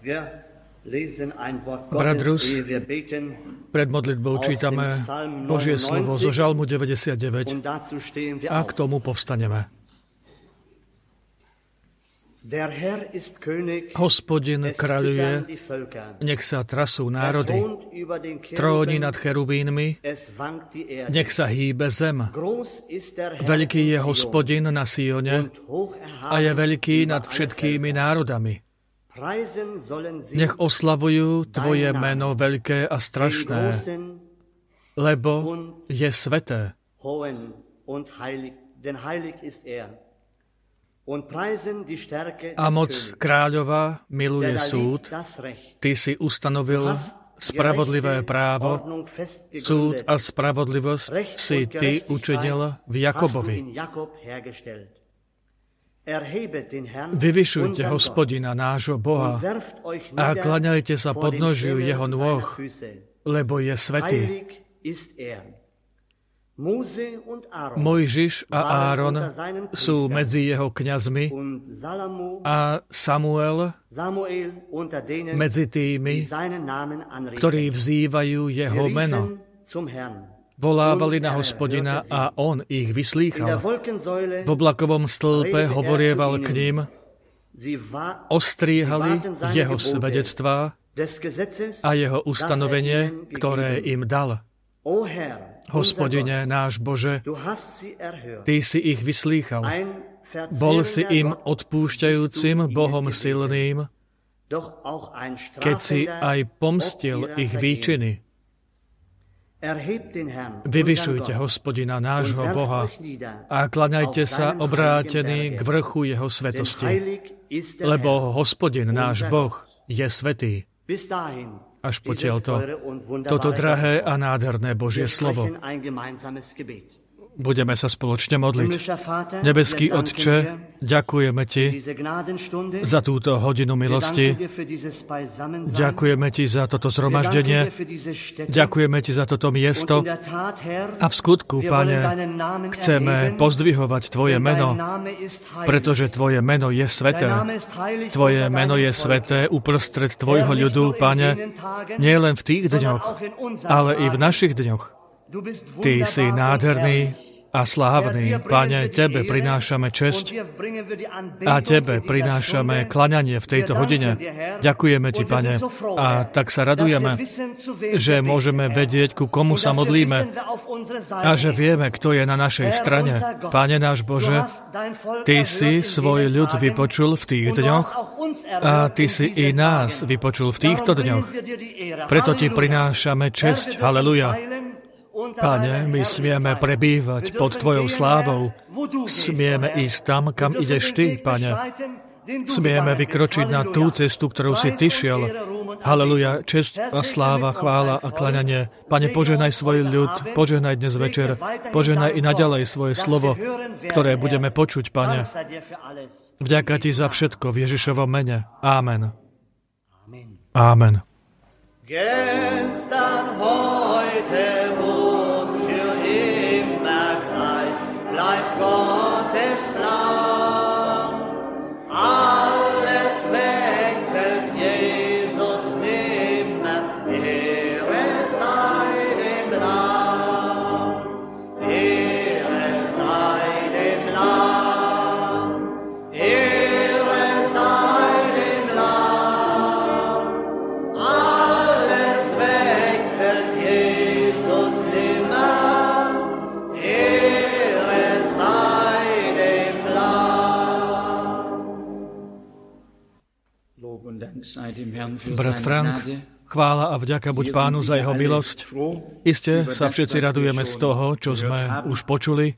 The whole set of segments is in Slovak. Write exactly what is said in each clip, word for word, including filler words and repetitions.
Brat Rus, pred modlitbou čítame Božie slovo zo Žalmu deväťdesiatdeväť a k tomu povstaneme. Hospodin kráľuje, nech sa trasú národy, tróni nad cherubínmi, nech sa hýbe zem. Veľký je Hospodin na Sione a je veľký nad všetkými národami. Nech oslavujú Tvoje meno veľké a strašné, lebo je sveté. A moc kráľova miluje súd. Ty si ustanovil spravodlivé právo, súd a spravodlivosť si Ty učinil v Jakobovi. Vyvyšujte Hospodina, nášho Boha, a klaňajte sa podnožiu Jeho nôh, lebo je svätý. Mojžiš a Áron sú medzi jeho kňazmi a Samuel medzi tými, ktorí vzývajú jeho meno. Volávali na Hospodina a on ich vyslýchal. V oblakovom stĺpe hovorieval k ním, ostríhali jeho svedectvá a jeho ustanovenie, ktoré im dal. Hospodine, náš Bože, Ty si ich vyslýchal. Bol si im odpúšťajúcim Bohom silným, keď si aj pomstil ich výčiny. Vyvyšujte Hospodina, nášho Boha, a klaňajte sa obrátení k vrchu Jeho svetosti, lebo Hospodin, náš Boh, je svätý. Až potiaľto toto drahé a nádherné Božie slovo. Budeme sa spoločne modliť. Nebeský Otče, ďakujeme Ti za túto hodinu milosti. Ďakujeme Ti za toto zhromaždenie. Ďakujeme Ti za toto miesto. A v skutku, Pane, chceme pozdvihovať Tvoje meno, pretože Tvoje meno je sväté. Tvoje meno je sväté uprostred Tvojho ľudu, Pane, nie len v tých dňoch, ale i v našich dňoch. Ty si nádherný a slávny. Pane, Tebe prinášame česť a Tebe prinášame klaňanie v tejto hodine. Ďakujeme Ti, Pane, a tak sa radujeme, že môžeme vedieť, ku komu sa modlíme a že vieme, kto je na našej strane. Pane náš Bože, Ty si svoj ľud vypočul v tých dňoch a Ty si i nás vypočul v týchto dňoch. Preto Ti prinášame česť. Haleluja. Pane, my smieme prebývať pod Tvojou slávou. Smieme ísť tam, kam ideš Ty, Pane. Smieme vykročiť na tú cestu, ktorou si Ty šiel. Haleluja, česť a sláva, chvála a klaňanie. Pane, požehnaj svoj ľud, požehnaj dnes večer, požehnaj i naďalej svoje slovo, ktoré budeme počuť, Pane. Vďaka Ti za všetko v Ježišovom mene. Ámen. Ámen. Gestern, heute und für immer gleich bleibt Gottes Lamm. Alles wechselt, Jesus nimmer, Ehre sei dem Lamm. Ehre sei dem Lamm. Ehre sei dem Lamm. Alles wechselt, Jesus nimmer, Ehre sei dem Lamm. Brat Frank, chvála a vďaka buď Pánu za Jeho milosť. Iste sa všetci radujeme z toho, čo sme už počuli.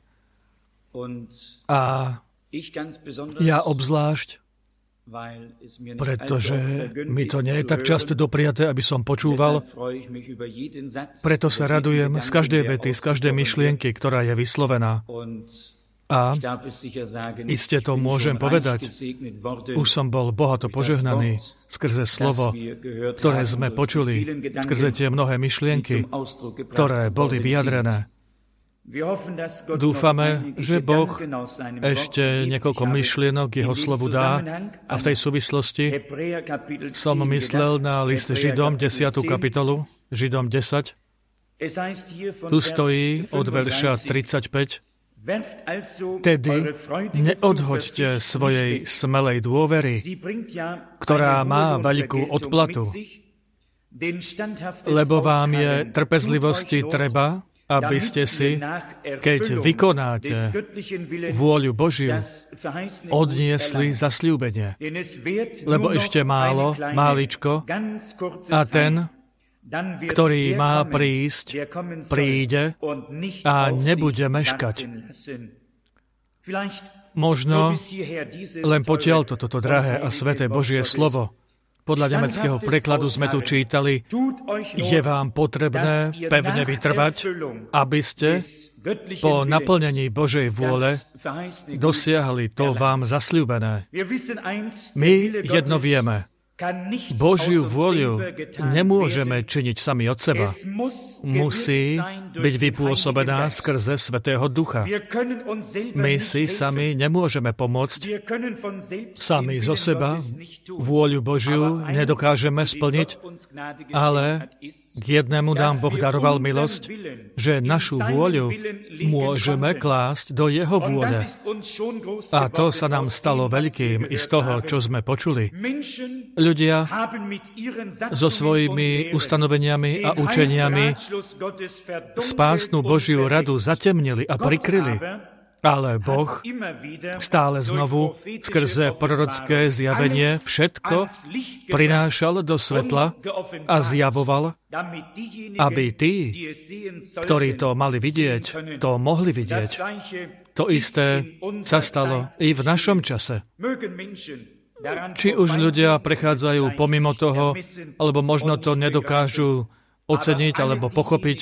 A ja obzvlášť, pretože mi to nie je tak často dopriaté, aby som počúval. Preto sa radujem z každej vety, z každej myšlienky, ktorá je vyslovená. A iste to môžem povedať. Už som bol bohato požehnaný skrze slovo, ktoré sme počuli, skrze tie mnohé myšlienky, ktoré boli vyjadrené. Dúfame, že Boh ešte niekoľko myšlienok jeho slovu dá a v tej súvislosti som myslel na list Židom, desiatu kapitolu, Židom desať. Tu stojí od verša tridsaťpäť. Tedy neodhoďte svojej smelej dôvery, ktorá má veľkú odplatu, lebo vám je trpezlivosti treba, aby ste si, keď vykonáte vôľu Božiu, odniesli zasľúbenie. Lebo ešte málo, máličko, a ten, ktorý má prísť, príde a nebude meškať. Možno len potiaľ toto drahé a sveté Božie slovo. Podľa nemeckého prekladu sme tu čítali, je vám potrebné pevne vytrvať, aby ste po naplnení Božej vôle dosiahli to vám zasľúbené. My jedno vieme. Božiu vôľu nemôžeme činiť sami od seba. Musí byť vypôsobená skrze Svätého Ducha. My si sami nemôžeme pomôcť. Sami zo seba vôľu Božiu nedokážeme splniť, ale k jednému nám Boh daroval milosť, že našu vôľu môžeme klásť do Jeho vôle. A to sa nám stalo veľkým i z toho, čo sme počuli. Ľudia so svojimi ustanoveniami a učeniami spásnu Božiu radu zatemnili a prikryli. Ale Boh stále znovu skrze prorocké zjavenie všetko prinášal do svetla a zjavoval, aby tí, ktorí to mali vidieť, to mohli vidieť. To isté sa stalo i v našom čase. Či už ľudia prechádzajú pomimo toho, alebo možno to nedokážu oceniť alebo pochopiť,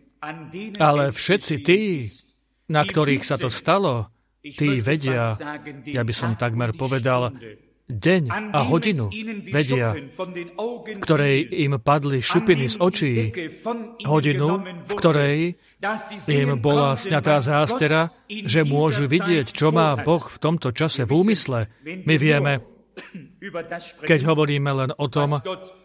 ale všetci tí, na ktorých sa to stalo, tí vedia, ja by som takmer povedal, deň a hodinu vedia, v ktorej im padli šupiny z očí, hodinu, v ktorej im bola sňatá zástera, že môžu vidieť, čo má Boh v tomto čase v úmysle. My vieme, keď hovoríme len o tom,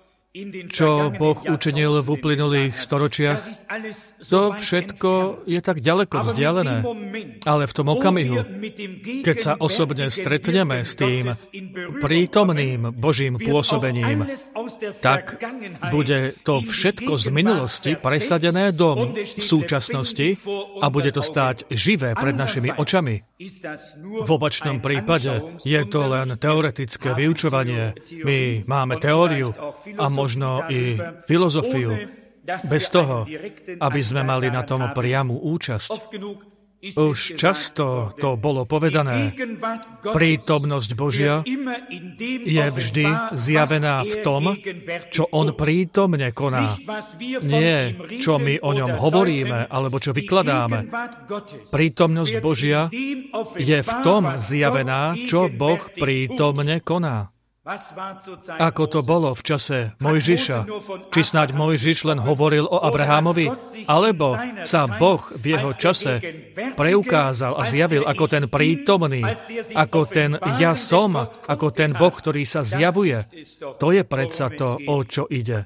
čo Boh učinil v uplynulých storočiach, to všetko je tak ďaleko vzdialené. Ale v tom okamihu, keď sa osobne stretneme s tým prítomným Božím pôsobením, tak bude to všetko z minulosti presadené do súčasnosti a bude to stáť živé pred našimi očami. V opačnom prípade je to len teoretické vyučovanie. My máme teóriu a možno i filozofiu, bez toho, aby sme mali na tom priamu účasť. Už často to bolo povedané. Prítomnosť Božia je vždy zjavená v tom, čo On prítomne koná. Nie, čo my o ňom hovoríme, alebo čo vykladáme. Prítomnosť Božia je v tom zjavená, čo Boh prítomne koná. Ako to bolo v čase Mojžiša? Či snáď Mojžiš len hovoril o Abrahámovi? Alebo sa Boh v jeho čase preukázal a zjavil ako ten prítomný, ako ten ja som, ako ten Boh, ktorý sa zjavuje? To je predsa to, o čo ide.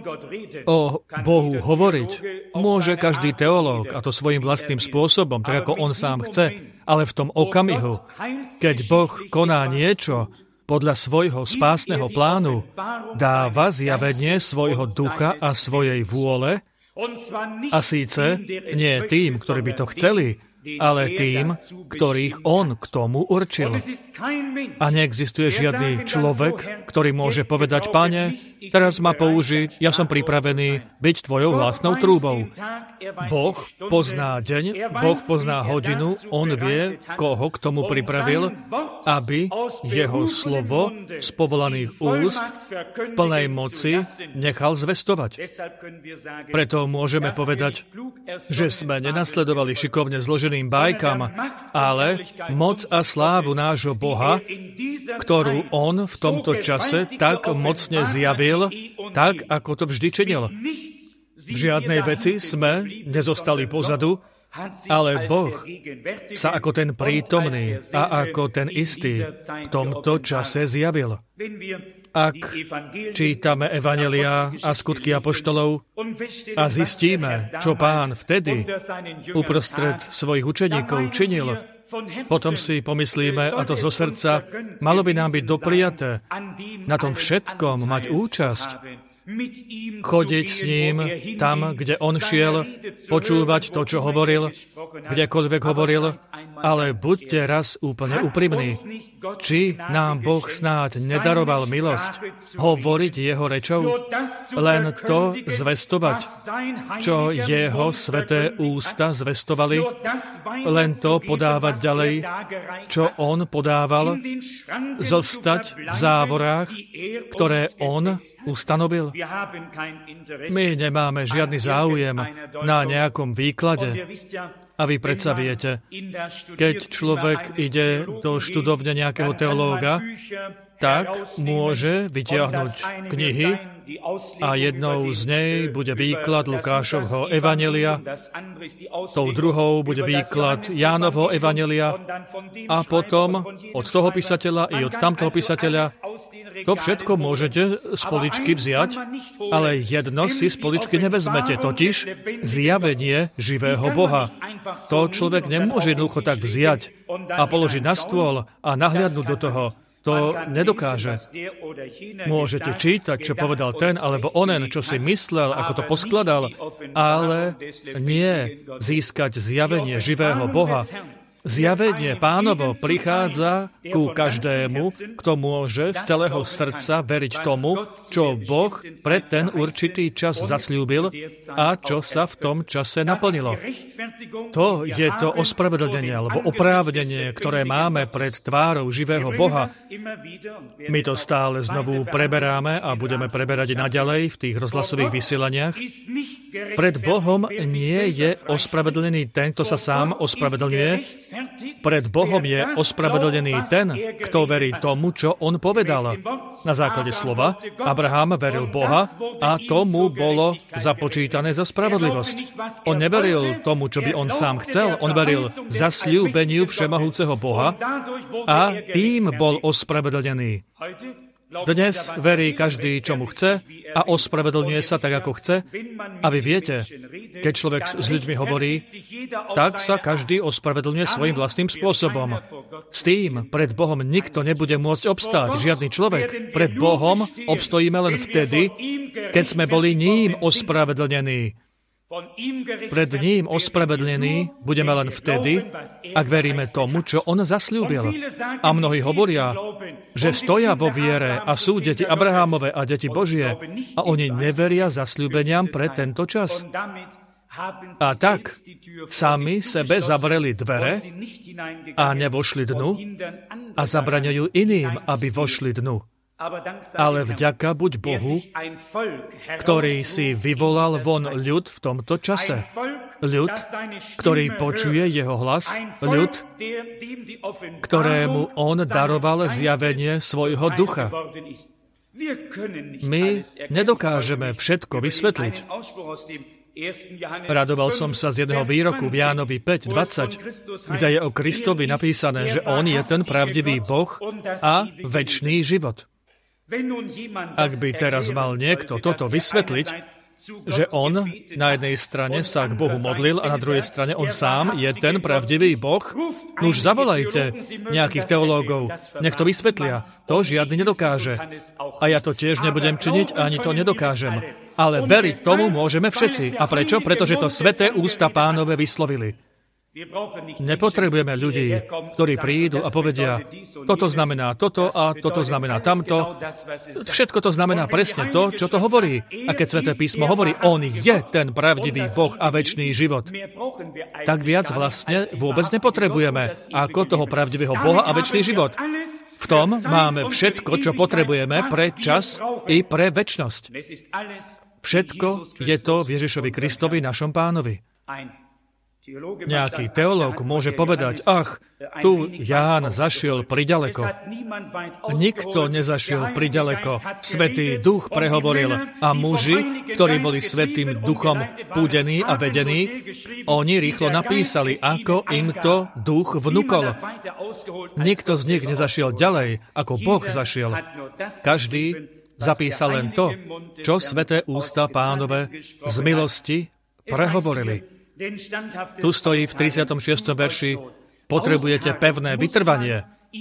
O Bohu hovoriť môže každý teológ, a to svojím vlastným spôsobom, tak ako on sám chce, ale v tom okamihu, keď Boh koná niečo, podľa svojho spásneho plánu dáva zjavenie svojho ducha a svojej vôle, a síce nie tým, ktorí by to chceli, ale tým, ktorých On k tomu určil. A neexistuje žiadny človek, ktorý môže povedať, Pane, teraz ma použiť, ja som pripravený byť tvojou vlastnou trúbou. Boh pozná deň, Boh pozná hodinu, On vie, koho k tomu pripravil, aby jeho slovo z povolaných úst v plnej moci nechal zvestovať. Preto môžeme povedať, že sme nenasledovali šikovne zloženým bajkám, ale moc a slávu nášho Boha, ktorú On v tomto čase tak mocne zjavil, tak, ako to vždy činil. V žiadnej veci sme nezostali pozadu, Ale Boh sa ako ten prítomný a ako ten istý v tomto čase zjavil. Ak čítame Evanjelia a skutky apoštolov a zistíme, čo Pán vtedy uprostred svojich učeníkov činil, potom si pomyslíme, a to zo srdca, malo by nám byť dopriaté na tom všetkom mať účasť, chodiť s ním tam, kde on šiel, počúvať to, čo hovoril, kdekoľvek hovoril, ale buďte raz úplne úprimní. Či nám Boh snáď nedaroval milosť hovoriť jeho rečou? Len to zvestovať, čo jeho sveté ústa zvestovali? Len to podávať ďalej, čo on podával? Zostať v závorách, ktoré on ustanovil? My nemáme žiadny záujem na nejakom výklade. A vy predsa viete, keď človek ide do študovne nejakého teológa, tak môže vytiahnuť knihy a jednou z nej bude výklad Lukášovho evanjelia, tou druhou bude výklad Jánovho evanjelia a potom od toho písateľa i od tamtoho písateľa. To všetko môžete z poličky vziať, ale jedno si z poličky nevezmete, totiž zjavenie živého Boha. To človek nemôže jednoducho tak vziať a položiť na stôl a nahliadnúť do toho. To nedokáže. Môžete čítať, čo povedal ten alebo onen, čo si myslel, ako to poskladal, ale nie získať zjavenie živého Boha. Zjavenie Pánovo prichádza ku každému, kto môže z celého srdca veriť tomu, čo Boh pre ten určitý čas zasľúbil a čo sa v tom čase naplnilo. To je to ospravedlnenie alebo oprávnenie, ktoré máme pred tvárou živého Boha. My to stále znovu preberáme a budeme preberať naďalej v tých rozhlasových vysielaniach. Pred Bohom nie je ospravedlnený ten, kto sa sám ospravedlňuje. Pred Bohom je ospravedlnený ten, kto verí tomu, čo on povedal. Na základe slova Abraham veril Boha a tomu bolo započítané za spravodlivosť. On neveril tomu, čo by on sám chcel. On veril zasľúbeniu všemohúceho Boha a tým bol ospravedlnený. Dnes verí každý, čo mu chce a ospravedlňuje sa tak, ako chce. A vy viete, keď človek s ľuďmi hovorí, tak sa každý ospravedlňuje svojím vlastným spôsobom. S tým pred Bohom nikto nebude môcť obstáť. Žiadny človek. Pred Bohom obstojíme len vtedy, keď sme boli ním ospravedlnení. Pred ním ospravedlnení budeme len vtedy, ak veríme tomu, čo on zasľúbil. A mnohí hovoria, že stoja vo viere a sú deti Abrahámove a deti Božie a oni neveria zasľúbeniam pre tento čas. A tak sami sebe zavreli dvere a nevošli dnu a zabraňujú iným, aby vošli dnu. Ale vďaka buď Bohu, ktorý si vyvolal von ľud v tomto čase. Ľud, ktorý počuje jeho hlas. Ľud, ktorému on daroval zjavenie svojho ducha. My nedokážeme všetko vysvetliť. Radoval som sa z jedného výroku v Jánovi päť dvadsať, kde je o Kristovi napísané, že on je ten pravdivý Boh a večný život. Ak by teraz mal niekto toto vysvetliť, že on na jednej strane sa k Bohu modlil a na druhej strane on sám je ten pravdivý Boh, no už zavolajte nejakých teológov, nech to vysvetlia. To žiadny nedokáže. A ja to tiež nebudem činiť, ani to nedokážem. Ale veriť tomu môžeme všetci. A prečo? Pretože to sväté ústa Pánove vyslovili. Nepotrebujeme ľudí, ktorí prídu a povedia, toto znamená toto a toto znamená tamto. Všetko to znamená presne to, čo to hovorí. A keď Sväté písmo hovorí, on je ten pravdivý Boh a večný život, tak viac vlastne vôbec nepotrebujeme ako toho pravdivého Boha a večný život. V tom máme všetko, čo potrebujeme pre čas i pre večnosť. Všetko je to v Ježišovi Kristovi, našom Pánovi. Nejaký teológ môže povedať, ach, tu Ján zašiel priďaleko. Nikto nezašiel priďaleko. Svätý Duch prehovoril a muži, ktorí boli Svätým Duchom púdení a vedení, oni rýchlo napísali, ako im to Duch vnukol. Nikto z nich nezašiel ďalej, ako Boh zašiel. Každý zapísal len to, čo sväté ústa Pánove z milosti prehovorili. Tu stojí v tridsiatom šiestom verši, potrebujete pevné vytrvanie.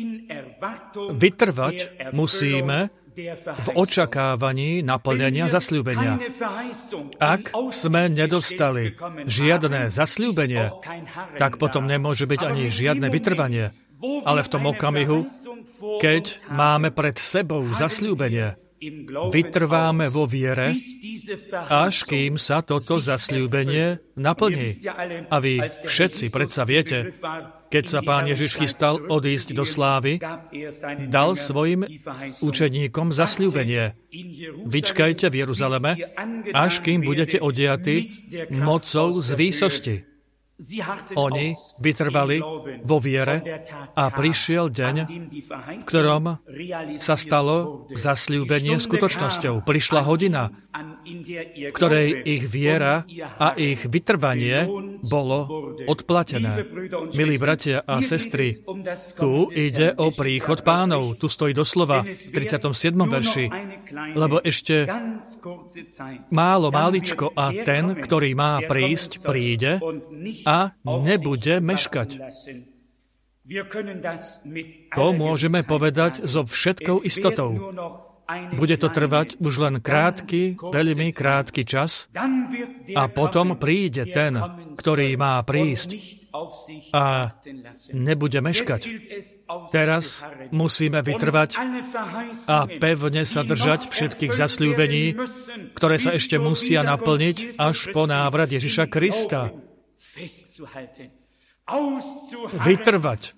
Vytrvať musíme v očakávaní naplnenia zasľúbenia. Ak sme nedostali žiadne zasľúbenie, tak potom nemôže byť ani žiadne vytrvanie. Ale v tom okamihu, keď máme pred sebou zasľúbenie, vytrváme vo viere, až kým sa toto zasľúbenie naplní. A vy všetci predsa viete, keď sa Pán Ježiš chystal odísť do slávy, dal svojim učeníkom zasľúbenie. Vyčkajte v Jeruzaleme, až kým budete odiati mocou z výsosti. Oni vytrvali vo viere a prišiel deň, v ktorom sa stalo zasľúbenie skutočnosťou. Prišla hodina, v ktorej ich viera a ich vytrvanie bolo odplatené. Milí bratia a sestry, tu ide o príchod Pánov. Tu stojí doslova v tridsiatom siedmom verši, lebo ešte málo, máličko a ten, ktorý má prísť, príde a nebude meškať. To môžeme povedať so všetkou istotou. Bude to trvať už len krátky, veľmi krátky čas a potom príde ten, ktorý má prísť a nebude meškať. Teraz musíme vytrvať a pevne sa držať všetkých zasľúbení, ktoré sa ešte musia naplniť až po návrat Ježiša Krista. Vytrvať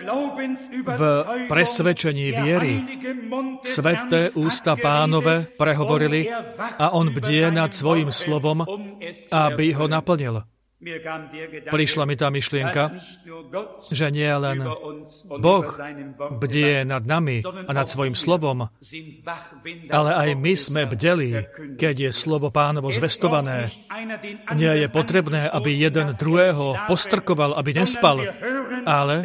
v presvedčení viery. Sväté ústa Pánove prehovorili a on bdie nad svojím slovom, aby ho naplnil. Prišla mi tá myšlienka, že nie len Boh bdie nad nami a nad svojím slovom, ale aj my sme bdeli, keď je slovo Pánovo zvestované. Nie je potrebné, aby jeden druhého postrkoval, aby nespal, ale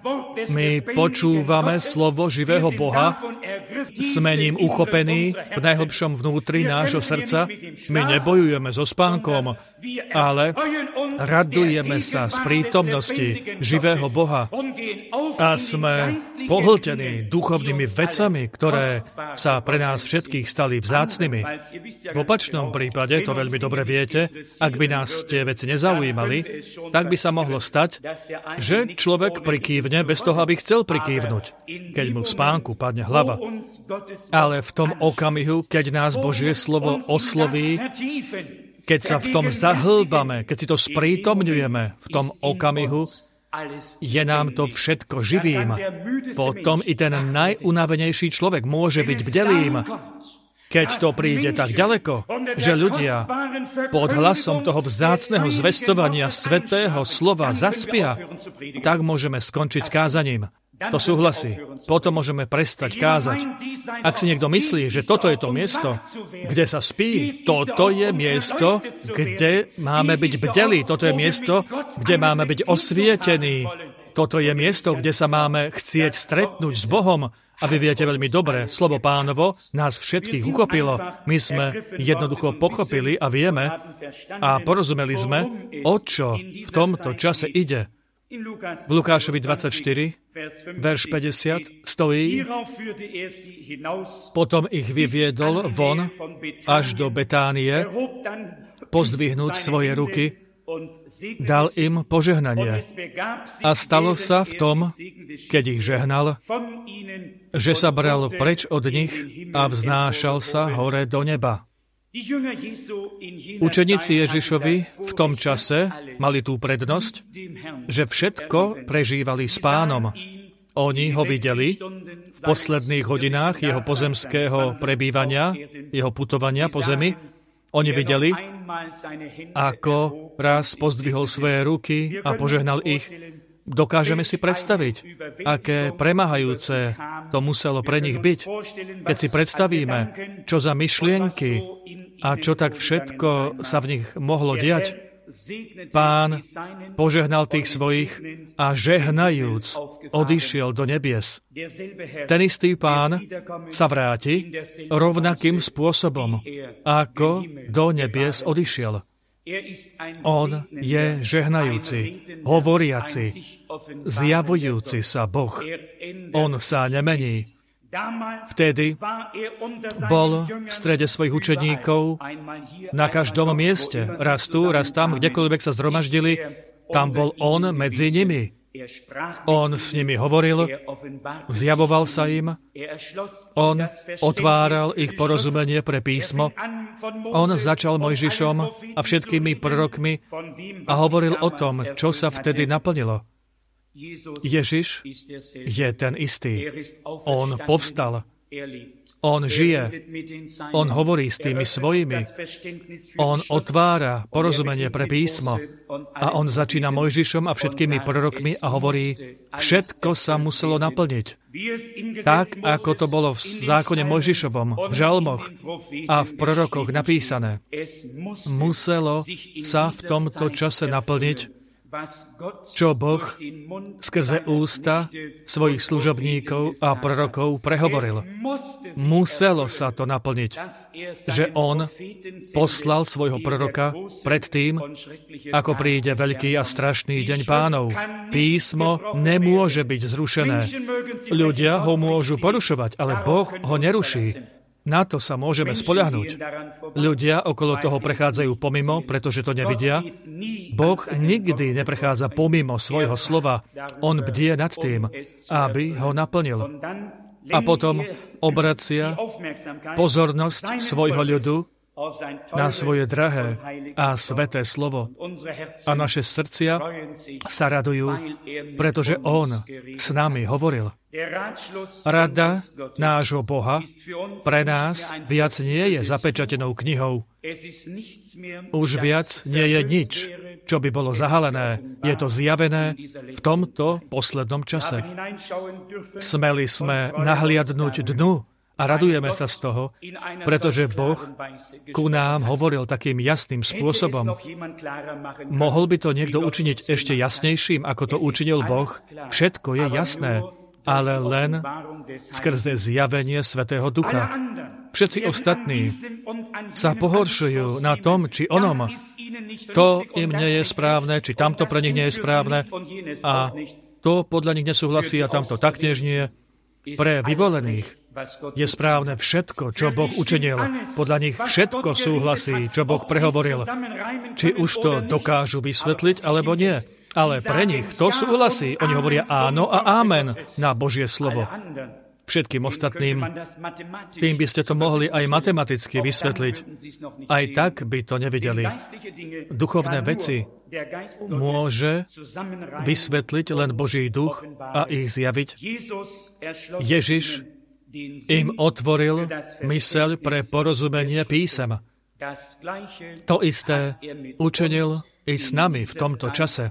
my počúvame slovo živého Boha, sme ním uchopení v najhlbšom vnútri nášho srdca. My nebojujeme so spánkom, ale radujeme sa z prítomnosti živého Boha a sme pohltení duchovnými vecami, ktoré sa pre nás všetkých stali vzácnymi. V opačnom prípade, to veľmi dobre viete, ak by nás tie veci nezaujímali, tak by sa mohlo stať, že človek prikývne bez toho, aby chcel prikývnuť, keď mu v spánku padne hlava. Ale v tom okamihu, keď nás Božie slovo osloví, keď sa v tom zahlbame, keď si to sprítomňujeme v tom okamihu, je nám to všetko živým. Potom i ten najunavenejší človek môže byť bdelým. Keď to príde tak ďaleko, že ľudia pod hlasom toho vzácneho zvestovania svätého slova zaspia, tak môžeme skončiť s kázaním. To súhlasí. Potom môžeme prestať kázať. Ak si niekto myslí, že toto je to miesto, kde sa spí, toto je miesto, kde máme byť bdelí. Toto je miesto, kde máme byť osvietení. Toto je miesto, kde sa máme chcieť stretnúť s Bohom. A vy viete veľmi dobre, slovo Pánovo nás všetkých uchopilo. My sme jednoducho pochopili a vieme a porozumeli sme, o čo v tomto čase ide. V Lukášovi dvadsaťštyri, verš päťdesiat, stojí: Potom ich vyviedol von až do Betánie, pozdvihnúť svoje ruky, dal im požehnanie. A stalo sa v tom, keď ich žehnal, že sa bral preč od nich a vznášal sa hore do neba. Učeníci Ježišovi v tom čase mali tú prednosť, že všetko prežívali s Pánom. Oni ho videli v posledných hodinách jeho pozemského prebývania, jeho putovania po zemi. Oni videli, ako raz pozdvihol svoje ruky a požehnal ich. Dokážeme si predstaviť, aké premáhajúce to muselo pre nich byť. Keď si predstavíme, čo za myšlienky a čo tak všetko sa v nich mohlo diať, Pán požehnal tých svojich a žehnajúc odišiel do nebies. Ten istý Pán sa vráti rovnakým spôsobom, ako do nebies odišiel. On je žehnajúci, hovoriaci, zjavujúci sa Boh. On sa nemení. Vtedy bol v strede svojich učeníkov na každom mieste. Raz tu, raz tam, kdekoľvek sa zhromaždili, tam bol on medzi nimi. On s nimi hovoril, zjavoval sa im, on otváral ich porozumenie pre písmo, on začal Mojžišom a všetkými prorokmi a hovoril o tom, čo sa vtedy naplnilo. Ježiš je ten istý. On povstal. On žije. On hovorí s tými svojimi. On otvára porozumenie pre písmo. A on začína Mojžišom a všetkými prorokmi a hovorí, všetko sa muselo naplniť. Tak, ako to bolo v zákone Mojžišovom, v žalmoch a v prorokoch napísané. Muselo sa v tomto čase naplniť, čo Boh skrze ústa svojich služobníkov a prorokov prehovoril. Muselo sa to naplniť, že on poslal svojho proroka pred tým, ako príde veľký a strašný deň Pánov. Písmo nemôže byť zrušené. Ľudia ho môžu porušovať, ale Boh ho neruší. Na to sa môžeme spoľahnúť. Ľudia okolo toho prechádzajú pomimo, pretože to nevidia. Boh nikdy neprechádza pomimo svojho slova. On bdie nad tým, aby ho naplnil. A potom obracia pozornosť svojho ľudu na svoje drahé a sveté slovo. A naše srdcia sa radujú, pretože on s nami hovoril. Rada nášho Boha pre nás viac nie je zapečatenou knihou. Už viac nie je nič, čo by bolo zahalené. Je to zjavené v tomto poslednom čase. Smeli sme nahliadnúť dnu a radujeme sa z toho, pretože Boh ku nám hovoril takým jasným spôsobom. Mohol by to niekto učiniť ešte jasnejším, ako to učinil Boh? Všetko je jasné, ale len skrze zjavenie Svätého Ducha. Všetci ostatní sa pohoršujú na tom, či onom. To im nie je správne, či tamto pre nich nie je správne a to podľa nich nesúhlasí a tamto taktiež nie. Pre vyvolených je správne všetko, čo Boh učinil. Podľa nich všetko súhlasí, čo Boh prehovoril. Či už to dokážu vysvetliť, alebo nie. Ale pre nich to súhlasí. Oni hovoria áno a ámen na Božie slovo. Všetkým ostatným, tým by ste to mohli aj matematicky vysvetliť. Aj tak by to nevideli. Duchovné veci môže vysvetliť len Boží duch a ich zjaviť. Ježiš im otvoril myseľ pre porozumenie písem. To isté učinil i s nami v tomto čase.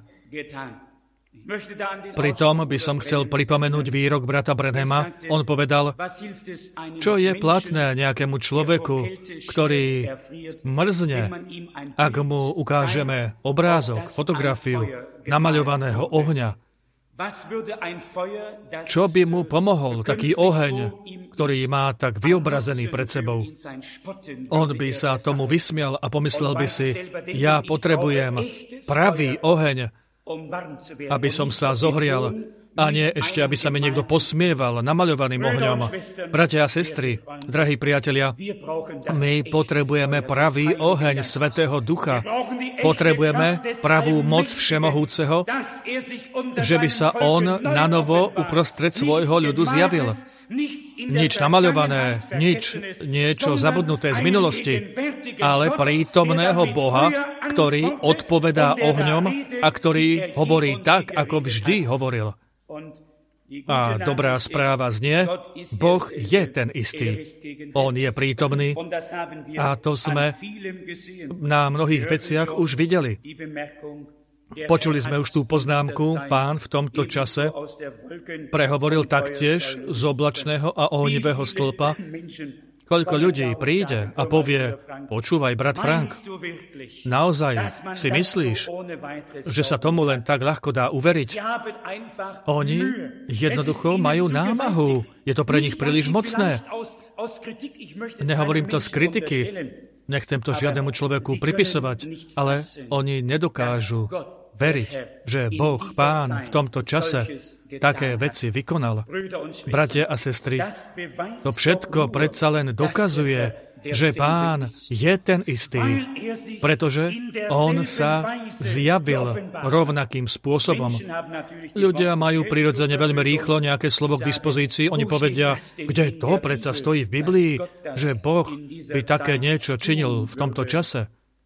Pritom by som chcel pripomenúť výrok brata Branhama. On povedal, čo je platné nejakému človeku, ktorý mrzne, ak mu ukážeme obrázok, fotografiu namaľovaného ohňa. Čo by mu pomohol taký oheň, ktorý má tak vyobrazený pred sebou? On by sa tomu vysmial a pomyslel by si, ja potrebujem pravý oheň, aby som sa zohrial, a nie ešte, aby sa mi niekto posmieval namaľovaným ohňom. Bratia a sestry, drahí priatelia, my potrebujeme pravý oheň Svätého Ducha. Potrebujeme pravú moc Všemohúceho, že by sa on nanovo uprostred svojho ľudu zjavil. Nič namaľované, nič, niečo zabudnuté z minulosti, ale prítomného Boha, ktorý odpovedá ohňom a ktorý hovorí tak, ako vždy hovoril. A dobrá správa znie, Boh je ten istý. On je prítomný a to sme na mnohých veciach už videli. Počuli sme už tú poznámku, Pán v tomto čase prehovoril taktiež z oblačného a ohnivého stĺpa. Koľko ľudí príde a povie, počúvaj, brat Frank, naozaj si myslíš, že sa tomu len tak ľahko dá uveriť? Oni jednoducho majú námahu. Je to pre nich príliš mocné. Nehovorím to z kritiky, nechcem to žiadnemu človeku pripisovať, ale oni nedokážu veriť, že Boh, Pán v tomto čase také veci vykonal. Bratia a sestry, to všetko predsa len dokazuje, že Pán je ten istý, pretože On sa zjavil rovnakým spôsobom. Ľudia majú prirodzene veľmi rýchlo nejaké slovo k dispozícii. Oni povedia, kde to predsa stojí v Biblii, že Boh by také niečo činil v tomto čase.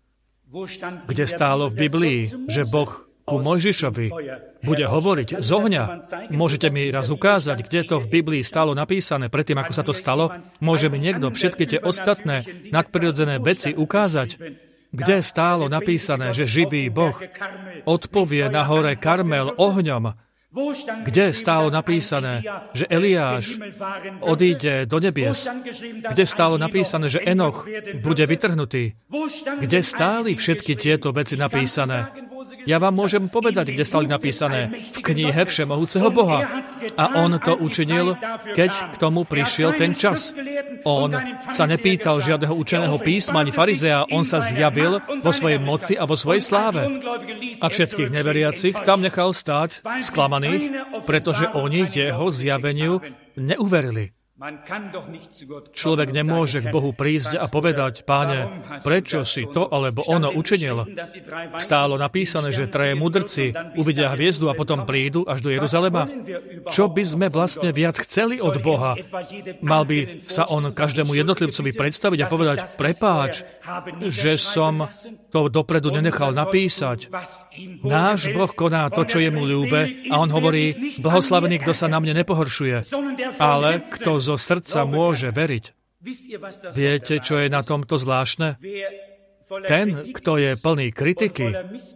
Kde stálo v Biblii, že Boh ku Mojžišovi bude hovoriť z ohňa. Môžete mi raz ukázať, kde to v Biblii stálo napísané, predtým, ako sa to stalo? Môže mi niekto všetky tie ostatné nadprirodzené veci ukázať, kde stálo napísané, že živý Boh odpovie na hore Karmel ohňom? Kde stálo napísané, že Eliáš odíde do nebies? Kde stálo napísané, že Enoch bude vytrhnutý? Kde stáli všetky tieto veci napísané? Ja vám môžem povedať, kde stáli napísané. V knihe Všemohúceho Boha. A on to učinil, keď k tomu prišiel ten čas. On sa nepýtal žiadneho učeného písma ani farizea, on sa zjavil vo svojej moci a vo svojej sláve. A všetkých neveriacich tam nechal stáť sklamaných, pretože oni jeho zjaveniu neuverili. Človek nemôže k Bohu prísť a povedať, Páne, prečo si to alebo ono učinil? Stálo napísané, že traje mudrci uvidia hviezdu a potom prídu až do Jeruzalema. Čo by sme vlastne viac chceli od Boha? Mal by sa on každému jednotlivcovi predstaviť a povedať, prepáč, že som to dopredu nenechal napísať. Náš Boh koná to, čo je mu ľúbe a on hovorí, blahoslavený, kto sa na mne nepohoršuje, ale kto zo srdca môže veriť. Viete, čo je na tomto zvláštne? Ten, kto je plný kritiky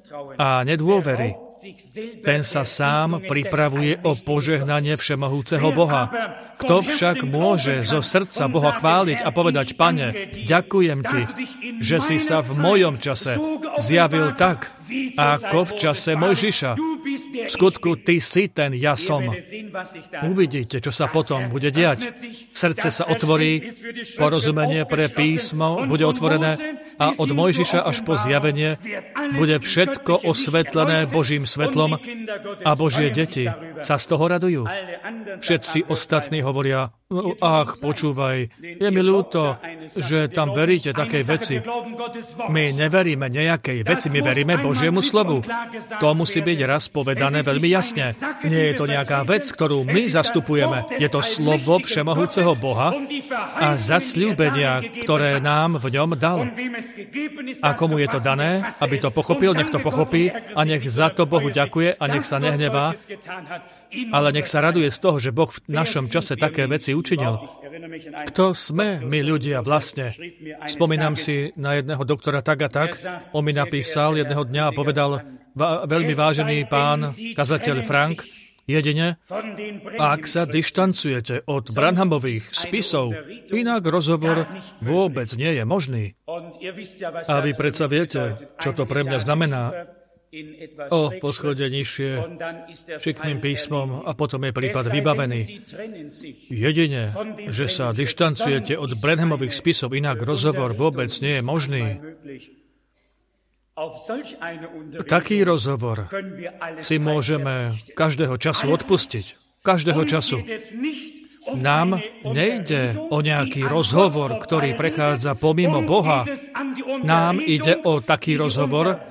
a nedôvery, ten sa sám pripravuje o požehnanie Všemohúceho Boha. Kto však môže zo srdca Boha chváliť a povedať, Pane, ďakujem Ti, že si sa v mojom čase zjavil tak, ako v čase Mojžiša. V skutku, Ty si ten ja som. Uvidíte, čo sa potom bude diať. Srdce sa otvorí, porozumenie pre písmo bude otvorené a od Mojžiša až po zjavenie bude všetko osvetlené Božím svetlom a Božie deti sa z toho radujú. Všetci ostatní hovoria, ach, počúvaj, je mi ľúto, že tam veríte takej veci. My neveríme nejakej veci, my veríme Božiemu slovu. To musí byť raz povedané veľmi jasne. Nie je to nejaká vec, ktorú my zastupujeme. Je to slovo Všemohúceho Boha a zasľúbenia, ktoré nám v ňom dal. A komu je to dané, aby to pochopil, nech to pochopí a nech za to Bohu ďakuje a nech sa nehnevá, ale nech sa raduje z toho, že Boh v našom čase také veci učinil. Kto sme my ľudia vlastne? Spomínam si na jedného doktora tak a tak. On mi napísal jedného dňa a povedal, veľmi vážený pán kazateľ Frank, jedine, ak sa dištancujete od Branhamových spisov, inak rozhovor vôbec nie je možný. A vy predsa viete, čo to pre mňa znamená. O poschode nižšie šikmým písmom a potom je prípad vybavený. Jedine, že sa dištancujete od Branhamových spisov, inak rozhovor vôbec nie je možný. Taký rozhovor si môžeme každého času odpustiť. Každého času. Nám nejde o nejaký rozhovor, ktorý prechádza pomimo Boha. Nám ide o taký rozhovor,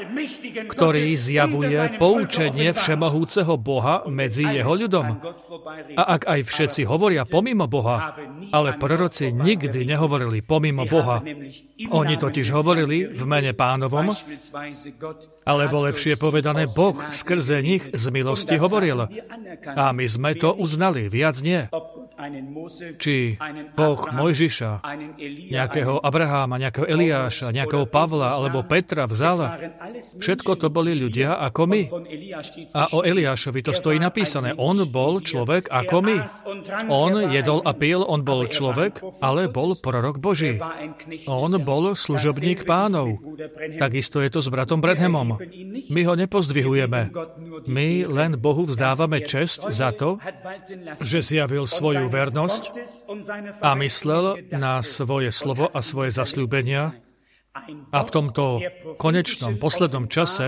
ktorý zjavuje poučenie Všemohúceho Boha medzi jeho ľudom. A ak aj všetci hovoria pomimo Boha, ale proroci nikdy nehovorili pomimo Boha. Oni totiž hovorili v mene Pánovom, alebo lepšie povedané, Boh skrze nich z milosti hovoril. A my sme to uznali, viac nie. Či Boh Mojžiša, nejakého Abraháma, nejakého Eliáša, nejakého Pavla alebo Petra vzal, všetko to boli ľudia ako my. A o Eliášovi to stojí napísané. On bol človek ako my. On jedol a pil, on bol človek, ale bol prorok Boží. On bol služobník Pánov. Takisto je to s bratom Branhamom. My ho nepozdvihujeme. My len Bohu vzdávame česť za to, že zjavil svoju vernosť a myslel na svoje slovo a svoje zasľúbenia a v tomto konečnom, poslednom čase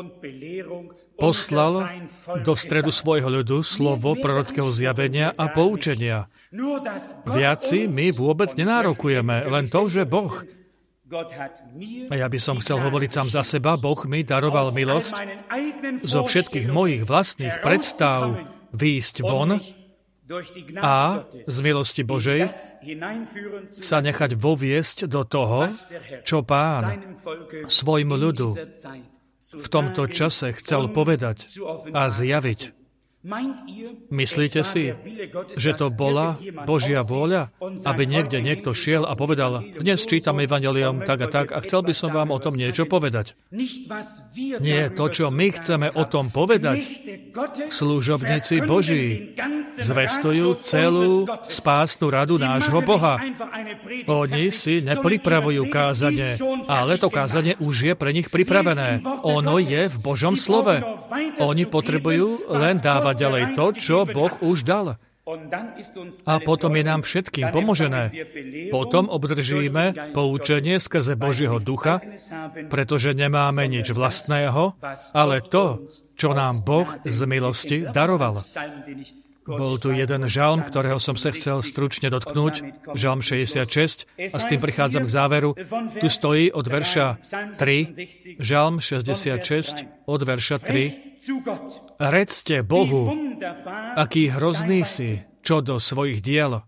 poslal do stredu svojho ľudu slovo prorockého zjavenia a poučenia. Viac si my vôbec nenárokujeme, len to, že Boh, a ja by som chcel hovoriť sám za seba, Boh mi daroval milosť zo všetkých mojich vlastných predstav výjsť von a z milosti Božej sa nechať voviesť do toho, čo Pán svojmu ľudu v tomto čase chcel povedať a zjaviť. Myslíte si, že to bola Božia vôľa, aby niekde niekto šiel a povedal, dnes čítam Evangelium tak a tak a chcel by som vám o tom niečo povedať? Nie, to, čo my chceme o tom povedať, služobníci Boží zvestujú celú spásnu radu nášho Boha. Oni si nepripravujú kázanie, ale to kázanie už je pre nich pripravené. Ono je v Božom slove. Oni potrebujú len dávať ďalej to, čo Boh už dal. A potom je nám všetkým pomožené. Potom obdržíme poučenie skrze Božieho ducha, pretože nemáme nič vlastného, ale to, čo nám Boh z milosti daroval. Bol tu jeden žalm, ktorého som sa chcel stručne dotknúť, žalm šesťdesiatšesť, a s tým prichádzam k záveru. Tu stojí od verša tri, žalm šesťdesiatšesť, od verša tri. Redzte Bohu, aký hrozný si, čo do svojich diel.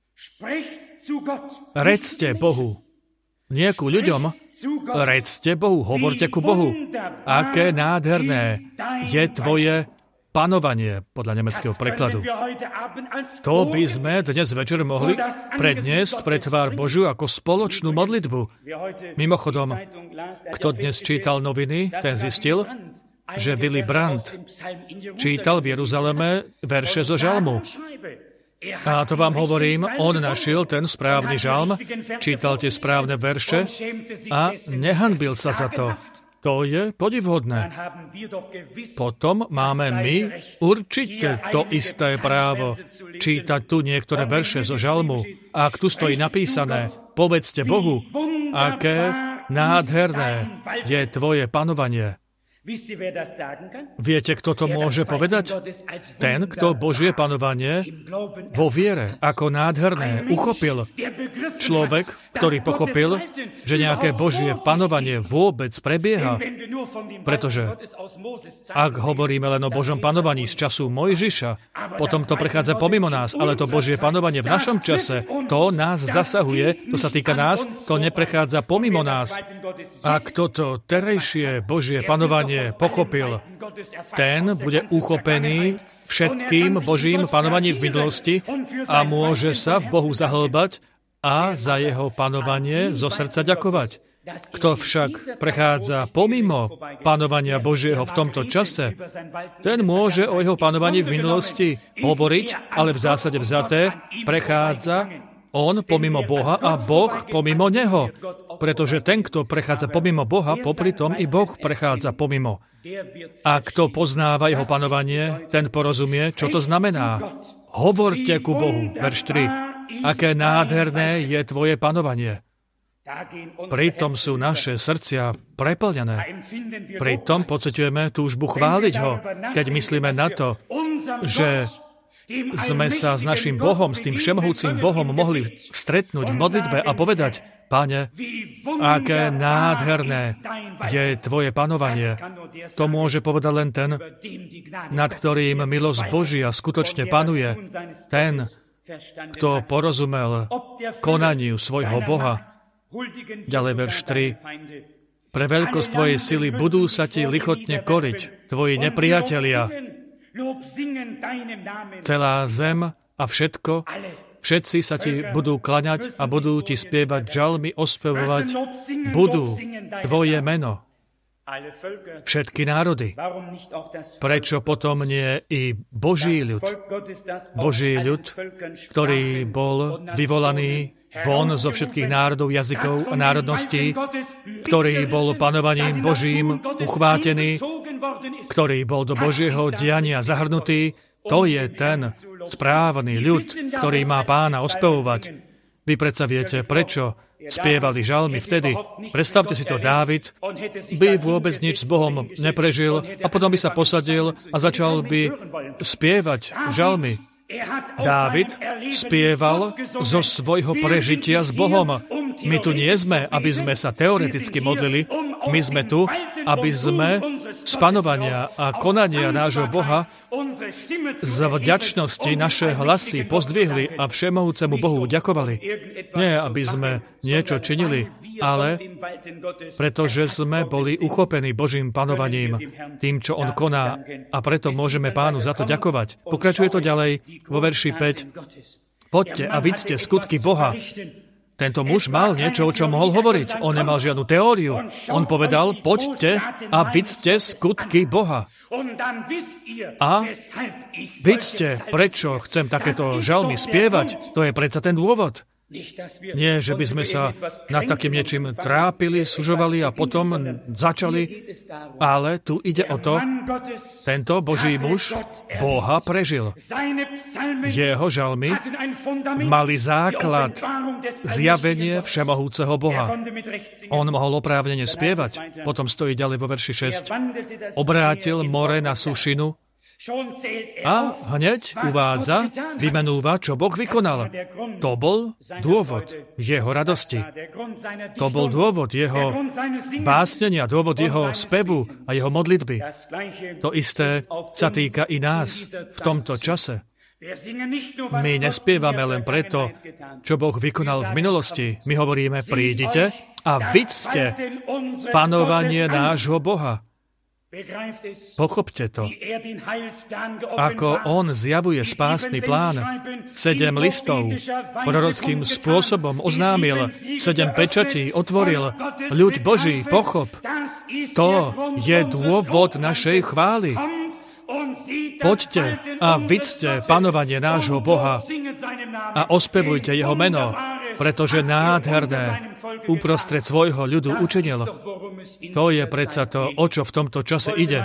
Redzte Bohu. Nie ku ľuďom, redzte Bohu, hovorte ku Bohu. Aké nádherné je tvoje panovanie, podľa nemeckého prekladu. To by sme dnes večer mohli predniesť pre tvár Božiu ako spoločnú modlitbu. Mimochodom, kto dnes čítal noviny, ten zistil, že Willy Brandt čítal v Jeruzaleme verše zo žalmu. A to vám hovorím, on našiel ten správny žalm, čítal tie správne verše a nehanbil sa za to. To je podivhodné. Potom máme my určite to isté právo čítať tu niektoré verše zo žalmu. A ak tu stojí napísané, povedzte Bohu, aké nádherné je tvoje panovanie. Viete, kto to môže povedať? Ten, kto Božie panovanie vo viere ako nádherné uchopil. Človek, ktorý pochopil, že nejaké Božie panovanie vôbec prebieha. Pretože ak hovoríme len o Božom panovaní z času Mojžiša, potom to prechádza pomimo nás, ale to Božie panovanie v našom čase, to nás zasahuje, to sa týka nás, to neprechádza pomimo nás. A kto to terajšie Božie panovanie pochopil, ten bude uchopený všetkým Božím panovaním v minulosti a môže sa v Bohu zahlbať a za jeho panovanie zo srdca ďakovať. Kto však prechádza pomimo panovania Božieho v tomto čase, ten môže o jeho panovaní v minulosti hovoriť, ale v zásade vzaté prechádza on pomimo Boha a Boh pomimo neho. Pretože ten, kto prechádza pomimo Boha, popri tom i Boh prechádza pomimo. A kto poznáva jeho panovanie, ten porozumie, čo to znamená. Hovorte ku Bohu, verš tri. Aké nádherné je tvoje panovanie. Pritom sú naše srdcia preplnené. Pritom pociťujeme túžbu chváliť ho, keď myslíme na to, že sme sa s našim Bohom, s tým všemohúcim Bohom mohli stretnúť v modlitbe a povedať, Pane, aké nádherné je tvoje panovanie. To môže povedať len ten, nad ktorým milosť Božia skutočne panuje. Ten, kto porozumel konaniu svojho Boha. Ďalej verš tri. Pre veľkosť tvojej sily budú sa ti lichotne koriť tvoji nepriatelia. Celá zem a všetko, všetci sa ti budú klaňať a budú ti spievať žalmy, ospevovať budú tvoje meno. Všetky národy. Prečo potom nie i Boží ľud? Boží ľud, ktorý bol vyvolaný von zo všetkých národov, jazykov a národností, ktorý bol panovaním Božím uchvátený, ktorý bol do Božieho diania zahrnutý, to je ten správny ľud, ktorý má Pána ospevovať. Vy predsa viete, prečo spievali žalmy vtedy. Predstavte si to, Dávid by vôbec nič s Bohom neprežil a potom by sa posadil a začal by spievať žalmy. Dávid spieval zo svojho prežitia s Bohom. My tu nie sme, aby sme sa teoreticky modlili. My sme tu, aby sme z panovania a konania nášho Boha z vďačnosti naše hlasy pozdvihli a všemohúcemu Bohu ďakovali. Nie, aby sme niečo činili, ale pretože sme boli uchopení Božím panovaním, tým, čo On koná, a preto môžeme Pánu za to ďakovať. Pokračuje to ďalej vo verši päť. Poďte a vidzte skutky Boha. Tento muž mal niečo, o čom mohol hovoriť. On nemal žiadnu teóriu. On povedal, poďte a vidzte skutky Boha. A vidzte, prečo chcem takéto žalmy spievať. To je predsa ten dôvod. Nie, že by sme sa nad takým niečím trápili, sužovali a potom začali, ale tu ide o to, tento Boží muž Boha prežil. Jeho žalmy mali základ zjavenie všemohúceho Boha. On mohol oprávnene spievať, potom stojí ďalej vo verši šesť. Obrátil more na sušinu a hneď uvádza, vymenúva, čo Boh vykonal. To bol dôvod jeho radosti. To bol dôvod jeho básnenia, dôvod jeho spevu a jeho modlitby. To isté sa týka i nás v tomto čase. My nespievame len preto, čo Boh vykonal v minulosti. My hovoríme, prídite a vidzte panovanie nášho Boha. Pochopte to. Ako on zjavuje spásny plán, sedem listov prorockým spôsobom oznámil, sedem pečatí otvoril, ľud Boží, pochop, to je dôvod našej chvály. Poďte a vidzte panovanie nášho Boha a ospevujte jeho meno, pretože nádherné uprostred svojho ľudu učinil. To je predsa to, o čo v tomto čase ide.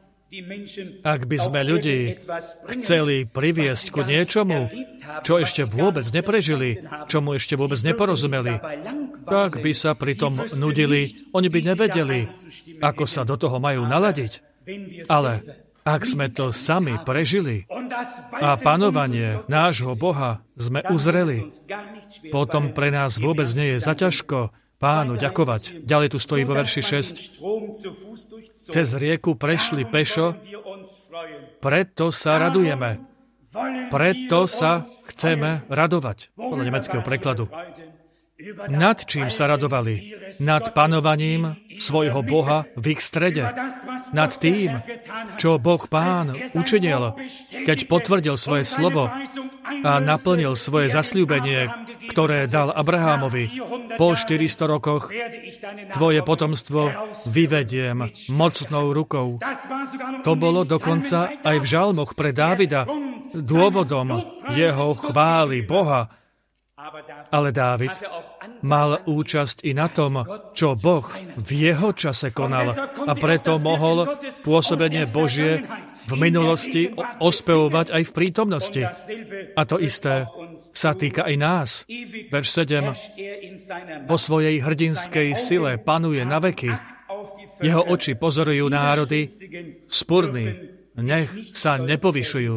Ak by sme ľudí chceli priviesť ku niečomu, čo ešte vôbec neprežili, čomu ešte vôbec neporozumeli, tak by sa pritom nudili, oni by nevedeli, ako sa do toho majú naladiť. Ale ak sme to sami prežili a panovanie nášho Boha sme uzreli, potom pre nás vôbec nie je zaťažko Pánu ďakovať. Ďalej tu stojí vo verši šesť. Cez rieku prešli pešo, preto sa radujeme. Preto sa chceme radovať. Podľa nemeckého prekladu. Nad čím sa radovali? Nad panovaním svojho Boha v ich strede. Nad tým, čo Boh Pán učinil, keď potvrdil svoje slovo a naplnil svoje zasľúbenie, ktoré dal Abrahámovi. Po štyristo rokoch tvoje potomstvo vyvediem mocnou rukou. To bolo dokonca aj v žalmoch pre Dávida dôvodom jeho chvály Boha. Ale Dávid mal účasť i na tom, čo Boh v jeho čase konal a preto mohol pôsobenie Božie v minulosti ospevovať aj v prítomnosti. A to isté sa týka aj nás. Verš sedem. Po svojej hrdinskej sile panuje na veky. Jeho oči pozorujú národy spurní. Nech sa nepovyšujú.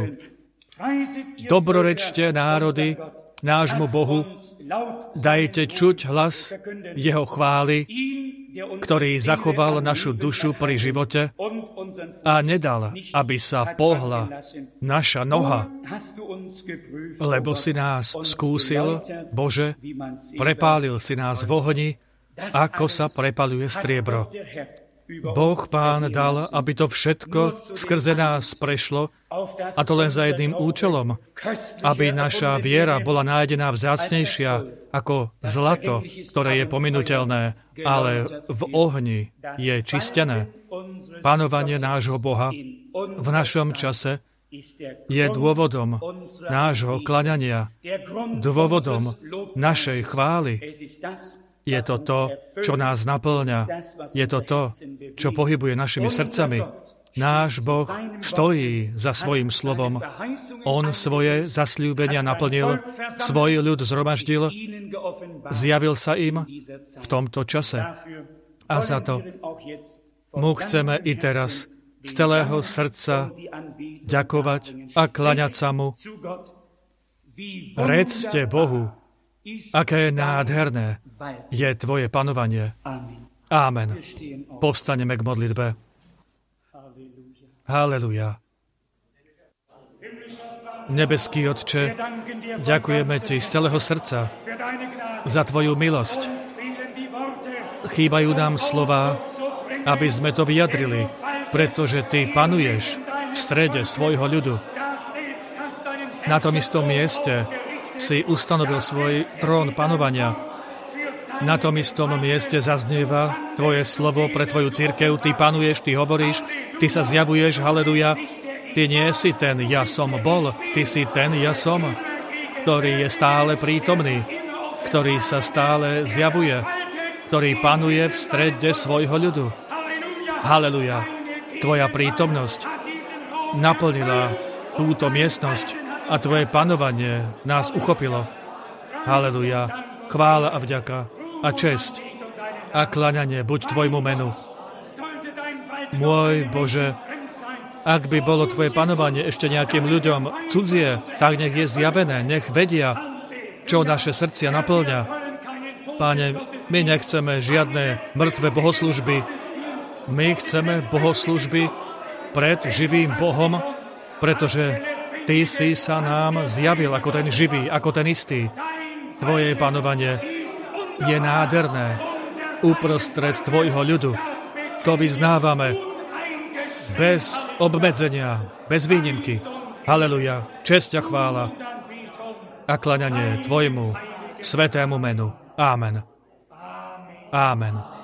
Dobrorečte národy nášmu Bohu, dajte čuť hlas jeho chvály, ktorý zachoval našu dušu pri živote a nedal, aby sa pohla naša noha, lebo si nás skúsil, Bože, prepálil si nás v ohni, ako sa prepaluje striebro. Boh Pán dal, aby to všetko skrze nás prešlo, a to len za jedným účelom, aby naša viera bola nájdená vzácnejšia ako zlato, ktoré je pominuteľné, ale v ohni je čistené. Panovanie nášho Boha v našom čase je dôvodom nášho klaňania, dôvodom našej chvály. Je to to, čo nás naplňa. Je to to, čo pohybuje našimi srdcami. Náš Boh stojí za svojím slovom. On svoje zasľúbenia naplnil, svoj ľud zhromaždil, zjavil sa im v tomto čase. A za to mu chceme i teraz z celého srdca ďakovať a klaňať sa mu. Redzte Bohu, aké nádherné je tvoje panovanie. Amen. Povstaneme k modlitbe. Haleluja. Nebeský Otče, ďakujeme Ti z celého srdca za Tvoju milosť. Chýbajú nám slová, aby sme to vyjadrili, pretože Ty panuješ v strede svojho ľudu. Na tom istom mieste si ustanovil svoj trón panovania. Na tom istom mieste zaznieva Tvoje slovo pre Tvoju cirkev. Ty panuješ, Ty hovoríš, Ty sa zjavuješ, haleluja. Ty nie si ten ja som bol, Ty si ten ja som, ktorý je stále prítomný, ktorý sa stále zjavuje, ktorý panuje v strede svojho ľudu. Haleluja. Tvoja prítomnosť naplnila túto miestnosť a Tvoje panovanie nás uchopilo. Haleluja. Chvála a vďaka a česť a klaňanie buď Tvojmu menu. Môj Bože, ak by bolo Tvoje panovanie ešte nejakým ľuďom cudzie, tak nech je zjavené, nech vedia, čo naše srdcia naplňa. Páne, my nechceme žiadne mŕtve bohoslužby. My chceme bohoslužby pred živým Bohom, pretože Ty si sa nám zjavil ako ten živý, ako ten istý. Tvoje panovanie je nádherné uprostred Tvojho ľudu. To vyznávame bez obmedzenia, bez výnimky. Haleluja, česť a chvála a klaňanie Tvojmu svätému menu. Amen. Amen.